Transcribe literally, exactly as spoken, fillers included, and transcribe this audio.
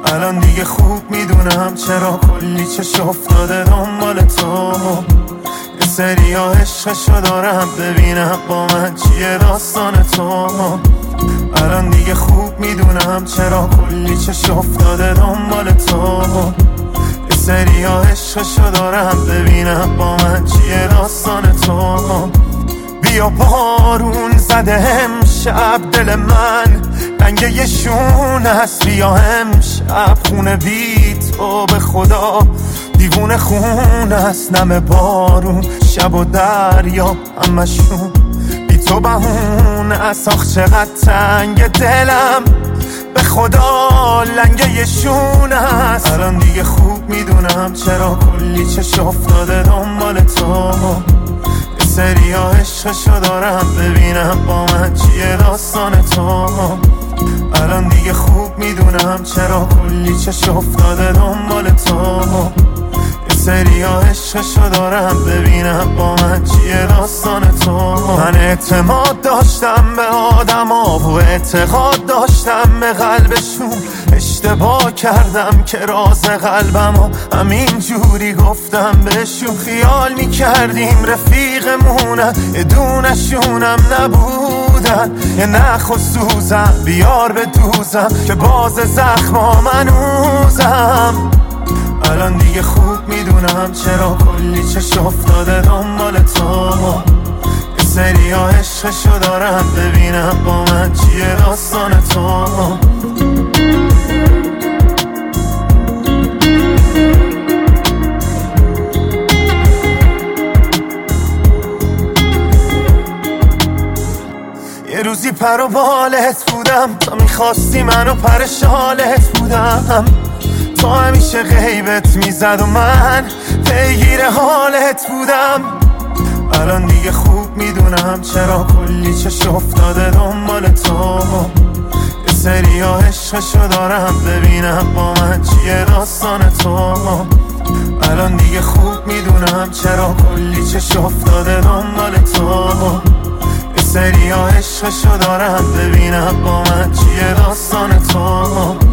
الان دیگه خوب میدونم چرا کلی چش افتاده دنبال تو. یه سری ها عشقشو دارم ببینم با من چیه داستان تو. الان دیگه خوب میدونم چرا کلی چش افتاده دنبال تو. یه سری ها عشقشو دارم ببینم با من چیه داستان تو. بیا بارون زده امشب دل من رنگ یه شون هست، بیا امشب خونه بی تو به خدا دیوونه خون است. نم بارون شب و دریا همشون بی تو بهونه است. آخ چقدر تنگ دلم به خدا لنگه یه شون است. الان دیگه خوب میدونم چرا کلی چش افتاده دنبال تو. یه سری ها عشقشو دارم ببینم با من چیه داستان تو. الان دیگه خوب میدونم چرا کلی چش افتاده دنبال تو. یه سری ها عشقشو دارم ببینم با من چیه داستان تو. من اعتماد داشتم به آدم ها و اعتقاد داشتم به قلبشون. اشتباه کردم که راز قلبم ها همین جوری گفتم بهشون. خیال میکردیم رفیقمونن یه دونشونم نبودن. یه نخ و سوزم بیار به دوزم که باز زخما منوزم. الان دیگه خوب میدونم چرا کلی چش افتاده دنبال تو. یه سری ها عشقشو دارم ببینم با من چیه داستان تو. یه روزی پر و بالت بودم تا میخواستی منو پر شالت بودم. تو همیشه غیبت میزد و من پیگیر حالت بودم. الان دیگه خوب میدونم چرا کلی چش افتاده دنبال تو. یه سری ها عشقشو دارم ببینم با من چیه داستان تو. الان دیگه خوب میدونم چرا کلی چش افتاده دنبال تو. یه سری ها عشقشو دارم ببینم با من چیه داستان تو.